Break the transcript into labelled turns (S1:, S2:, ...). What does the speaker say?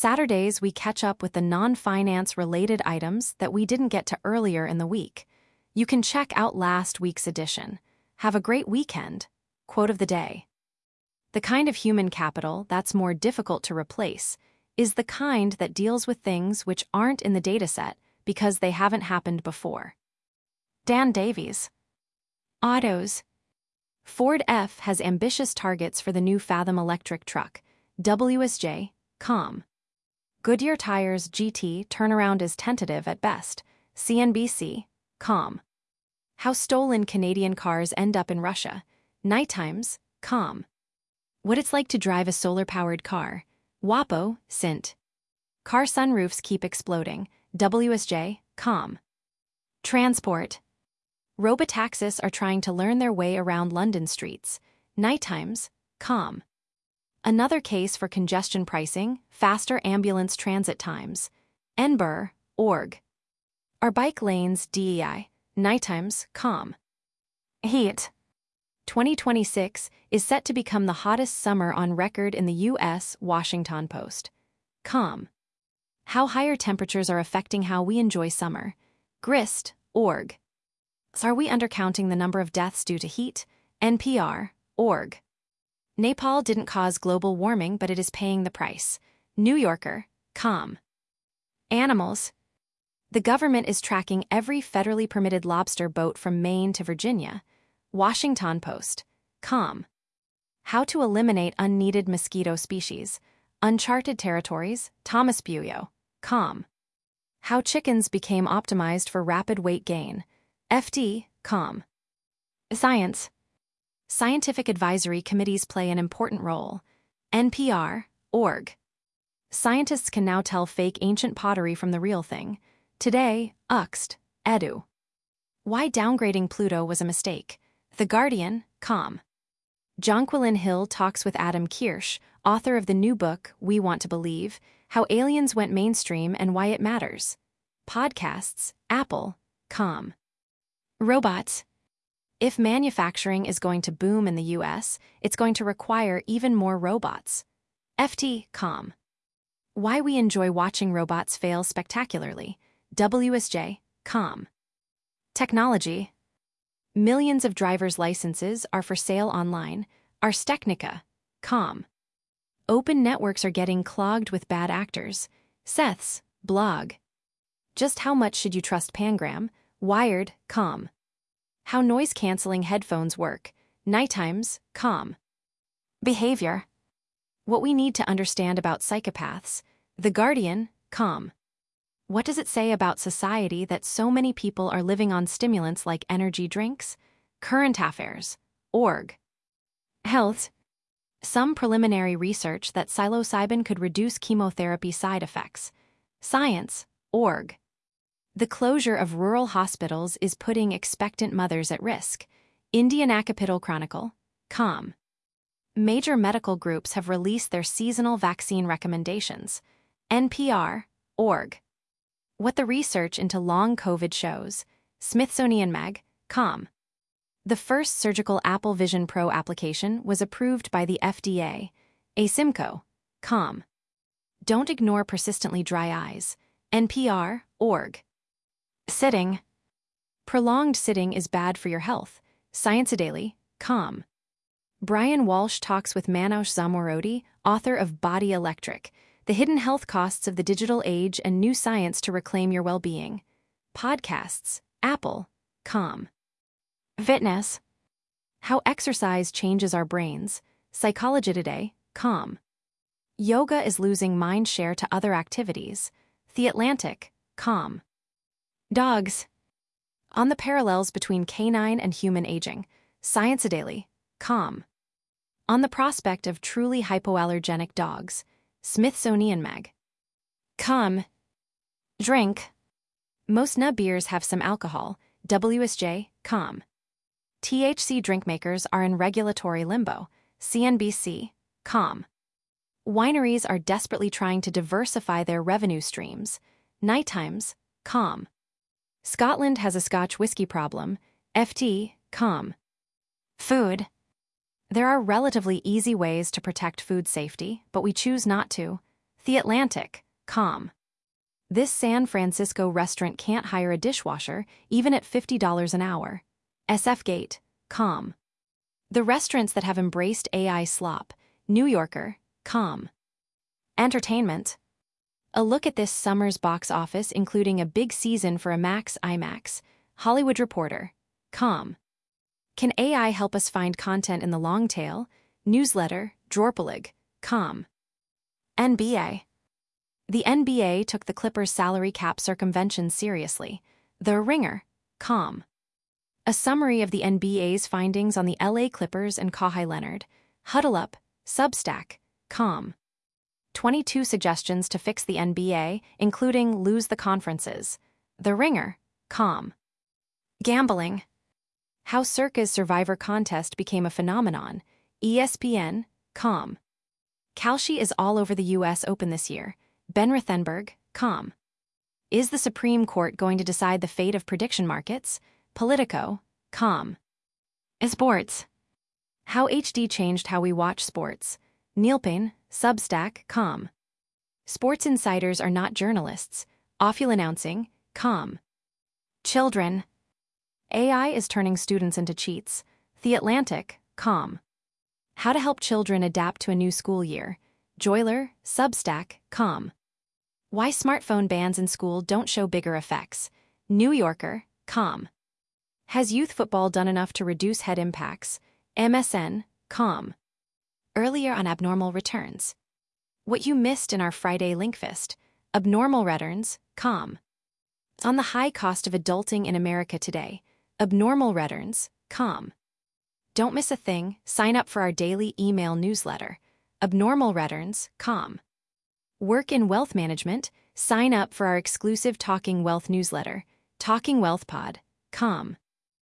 S1: Saturdays, we catch up with the non-finance related items that we didn't get to earlier in the week. You can check out last week's edition. Have a great weekend. Quote of the day. The kind of human capital that's more difficult to replace is the kind that deals with things which aren't in the dataset because they haven't happened before. Dan Davies. Autos. Ford F has ambitious targets for the new Fathom electric truck, WSJ, com. Goodyear Tires GT turnaround is tentative at best, CNBC, com. How stolen Canadian cars end up in Russia, Nighttimes, com. What it's like to drive a solar-powered car, WAPO, Sint. Car sunroofs keep exploding, WSJ, com. Transport. Robotaxis are trying to learn their way around London streets, Nighttimes, com. Another case for congestion pricing, faster ambulance transit times, NBUR, org. Are bike lanes DEI, Nighttimes, com. Heat. 2026 is set to become the hottest summer on record in the U.S., Washington Post, com. How higher temperatures are affecting how we enjoy summer, Grist, org. Are we undercounting the number of deaths due to heat, NPR, org. Nepal didn't cause global warming, but it is paying the price, New Yorker, com. Animals. The government is tracking every federally permitted lobster boat from Maine to Virginia, Washington Post, com. How to eliminate unneeded mosquito species, Uncharted Territories, Thomas Buyo, com. How chickens became optimized for rapid weight gain, FD, com. Science. Scientific advisory committees play an important role, NPR, org. Scientists can now tell fake ancient pottery from the real thing, Today, Uxt, Edu. Why downgrading Pluto was a mistake, The Guardian, com. Jonquilyn Hill talks with Adam Kirsch, author of the new book, We Want to Believe, How Aliens Went Mainstream and Why It Matters. Podcasts, Apple, com. Robots. If manufacturing is going to boom in the U.S., it's going to require even more robots. FT, com. Why we enjoy watching robots fail spectacularly, WSJ, com. Technology. Millions of driver's licenses are for sale online, Ars Technica, com. Open networks are getting clogged with bad actors, Seth's, blog. Just how much should you trust Pangram, Wired, com. How noise-canceling headphones work, Nighttimes, com. Behavior. What we need to understand about psychopaths, The Guardian, com. What does it say about society that so many people are living on stimulants like energy drinks? Current Affairs, org. Health. Some preliminary research that psilocybin could reduce chemotherapy side effects. Science, org. The closure of rural hospitals is putting expectant mothers at risk. Indian Capital Chronicle, com. Major medical groups have released their seasonal vaccine recommendations. NPR, org. What the research into long COVID shows. Smithsonian Mag, com. The first surgical Apple Vision Pro application was approved by the FDA. ASIMCO, com. Don't ignore persistently dry eyes. NPR, org. Sitting. Prolonged sitting is bad for your health. Science-A-Daily, com. Brian Walsh talks with Manoush Zomorodi, author of Body Electric, The Hidden Health Costs of the Digital Age and New Science to Reclaim Your Well-Being. Podcasts, Apple, com. Fitness. How exercise changes our brains. Psychology Today, com. Yoga is losing mind share to other activities. The Atlantic, com. Dogs. On the parallels between canine and human aging. Science-A-Daily, com. On the prospect of truly hypoallergenic dogs. Smithsonian Mag, com. Drink. Most NA beers have some alcohol. WSJ, com. THC drink makers are in regulatory limbo. CNBC, com. Wineries are desperately trying to diversify their revenue streams. Nighttimes, com. Scotland has a Scotch whiskey problem. FT, com. Food. There are relatively easy ways to protect food safety, but we choose not to. The Atlantic, com. This San Francisco restaurant can't hire a dishwasher, even at $50 an hour. SFGate, com. The restaurants that have embraced AI slop. New Yorker, com. Entertainment. A look at this summer's box office, including a big season for IMAX. Hollywood Reporter, com. Can AI help us find content in the long tail? Newsletter, Dwarpolig, com. NBA. The NBA took the Clippers' salary cap circumvention seriously. The Ringer, com. A summary of the NBA's findings on the LA Clippers and Kawhi Leonard. Huddle Up, Substack, com. 22 suggestions to fix the NBA, including lose the conferences. The Ringer, com. Gambling. How Circa's Survivor contest became a phenomenon. ESPN, com. Kalshi is all over the U.S. Open this year. Ben Rothenberg, com. Is the Supreme Court going to decide the fate of prediction markets? Politico, com. Sports. How HD changed how we watch sports. Neil Payne, Substack, com. Sports insiders are not journalists. Awful announcing, com. Children. AI is turning students into cheats. The Atlantic, com. How to help children adapt to a new school year. Joyler, Substack, com. Why smartphone bans in school don't show bigger effects. New Yorker, com. Has youth football done enough to reduce head impacts? MSN, com. Earlier on abnormal returns. What you missed in our Friday Linkfist. Abnormal returns, com. On the high cost of adulting in America today. Abnormal returns, com. Don't miss a thing, sign up for our daily email newsletter. Abnormal returns, com. Work in wealth management, sign up for our exclusive Talking Wealth newsletter. Talking Wealth Pod, com.